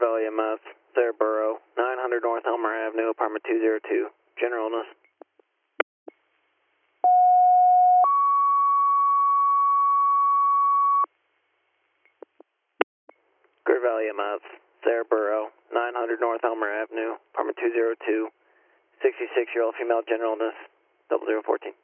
Valley EMS, Sarah Burrow, 900 North Elmer Avenue, apartment 202. General illness. Great Valley EMS, Sarah Burrow, 900 North Elmer Avenue, apartment 202. 66-year-old female, general illness, 0014.